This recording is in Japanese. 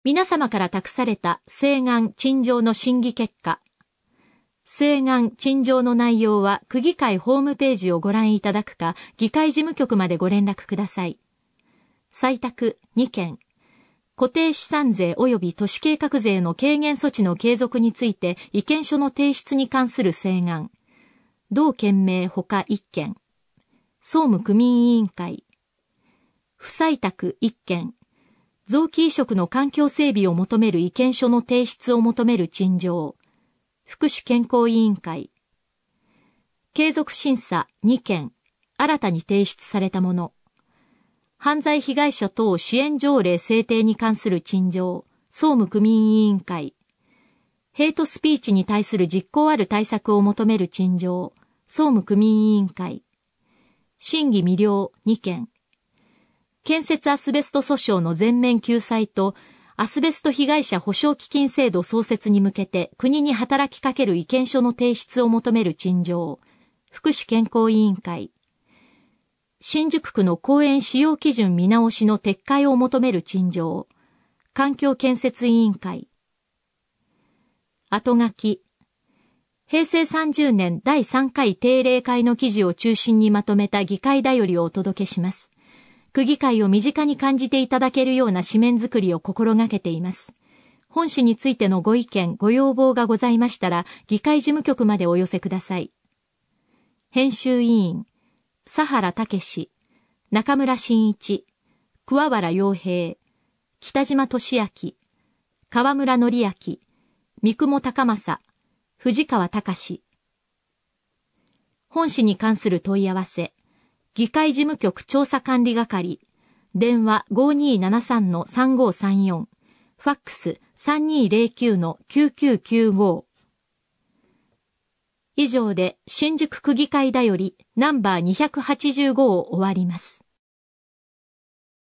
皆様から託された請願陳情の審議結果。請願陳情の内容は区議会ホームページをご覧いただくか、議会事務局までご連絡ください。採択2件。固定資産税及び都市計画税の軽減措置の継続について意見書の提出に関する請願。同件名ほか1件。総務区民委員会。不採択1件。臓器移植の環境整備を求める意見書の提出を求める陳情。福祉健康委員会。継続審査2件。新たに提出されたもの。犯罪被害者等支援条例制定に関する陳情。総務区民委員会。ヘイトスピーチに対する実効ある対策を求める陳情。総務区民委員会。審議未了2件。建設アスベスト訴訟の全面救済とアスベスト被害者保障基金制度創設に向けて国に働きかける意見書の提出を求める陳情。福祉健康委員会。新宿区の公園使用基準見直しの撤回を求める陳情。環境建設委員会。後書き。平成30年第3回定例会の記事を中心にまとめた議会だよりをお届けします。区議会を身近に感じていただけるような紙面作りを心がけています。本誌についてのご意見、ご要望がございましたら、議会事務局までお寄せください。編集委員、佐原武史、中村真一、桑原洋平、北島俊明、河村則明、三雲高正、藤川隆。本誌に関する問い合わせ、議会事務局調査管理係、電話 5273-3534、ファックス 3209-9995。以上で新宿区議会だよりナンバー285を終わります。